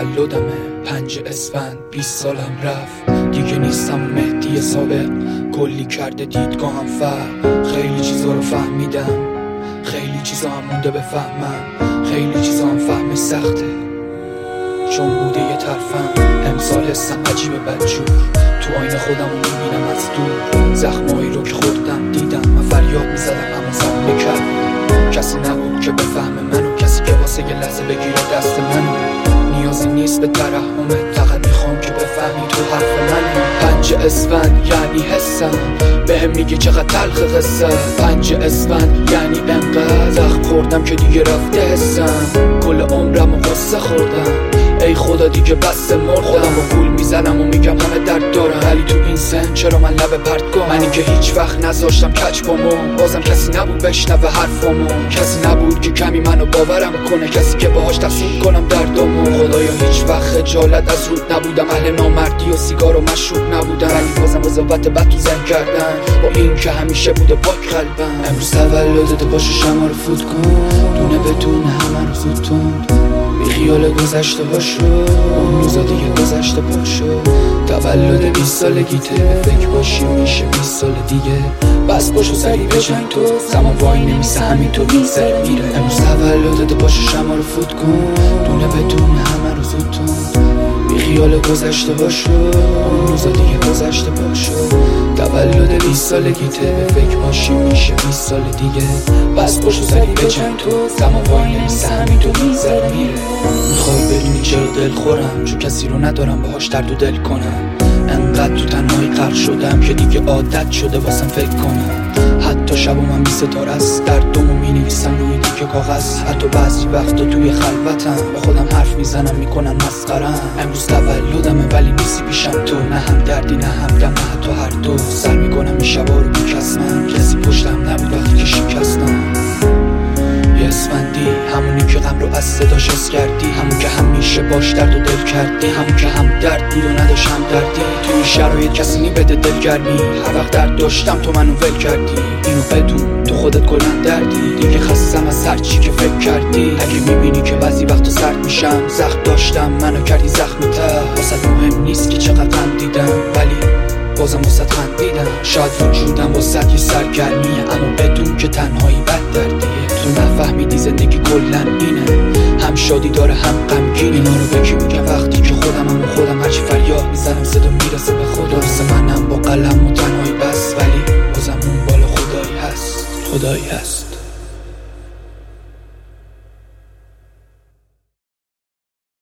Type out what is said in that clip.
تولدمه 5 اسفند 20 سالم رفت دیگه نیستم مهدی سابق. کلی کرده دیدگاهم فرق، خیلی چیزا رو فهمیدم، خیلی چیزا هم مونده بفهمم، خیلی چیزا هم فهمش سخته چون بوده یه طرفم. امسال حسم عجیبه بدجور، تو آینه خودم رو میبینم از دور، زخمایی رو که خوردم دیدم، من فریاد میزدم اما زمونه کرد. کسی نبود که بفهمه منو، کسی که واسه یه لحظه بگیره دست منو. نیازی نیست به ترحمت، فقط میخوام که بفهمی تو حرف منو. 5 اسفند یعنی حسم بهم میگه چقدر تلخ قصه. 5 اسفند یعنی انقدر زخم خوردم که دیگه رفته حسم. کل عمرم و قصه خوردم، ای خدا دیگه بس مردم. خودم و گول میزنم و میگم همه درد دارم، ولی تو این سن چرا من لب پرت کنم؟ منی که هیچ وقت نذاشتم کج بامو، بازم کسی نبود بشنوه حرفامو، کسی نبود که کمی منو باورم کنه، کسی که باهاش تقسیم کنم دردامو. خدایا هیچ وقت خجالت از رود نبودم، اهل نامردی و سیگار و مشروب نبودم، ولی بازم قضاوت بد تو زن کردن با این که همیشه بوده پاک قلبم. امروز تولدت باشه شما رو فوت کن، دونه بدون همه رو زود تند، بی خیال گذشته هاشو، اون روزا دیگه گذشته پاشو. تولد 20 سالگیته، فکر باشی میشه 20 سال دیگه، بس باشو سری بجنگ تو، زمان وای نمیسه همین تو میزه میره. امروز تولدت باشه شما رو فوت کن، دونه بدون همه رو زود تند، بی خیال گذشته هاشو، اون روزا دیگه گذشته پاشو. تولد 20 سالگیته، فکر باشی میشه 20 سال دیگه، بس باشو سری بجنگ تو، زمان وای نمیسه همین تو میزه میره. میخوای بدونی چرا دل خورم؟ چون کسی رو ندارم باهاش درد و دل کنم، انقدر تو تنهایی غرق شدم که دیگه عادت شده واسم فکر کنم. حتی شب من بی ستاره است، دردمو مینویسم روی دیگه کاغذ، حتی بعضی وقتا توی خلوتم با خودم حرف میزنم میکنن مسخرم. امروز تولدمه ولی نیستی پیشم تو، نه هم دردی نه هم غم، نه حتی هر دو. سر میکنم این شبا رو بیکسمن، کسی پشتم نبود وقتی که شکستم. یه اسفندی همونی که غم رو از صداش حس کردی، همون که همیشه باش درد و دل کردی، همون که هم درد بود و نداشت هم دردی. توی شرایط کسی نی بده دلگرمی، هر وقت درد داشتم تو منو ول کردی. اینو بدون تو خودت کلن دردی، دیگه خستم از هر چی که فکر کردی. اگه میبینی که بعضی وقتا سرد میشم، زخم داشتم منو کردی زخمی تر. واسه مهم نیست که چقدر غم دیدم، ولی بازم واسه خندیدم. شاید وجودم واسه یه سرگرمیه، اما بدون که تنهایی بد دردیه. تو نفهمیدی زندگی کلن اینه، هم شادی داره هم غمگین. اینا رو به کی میگم وقتی که خودمم و خودم هرچی فریاد میزنم صدا میرسه به خدا. درسته منم با قلم و تنهایی بس، ولی بازم اون بالا خدایی هست، خدایی هست.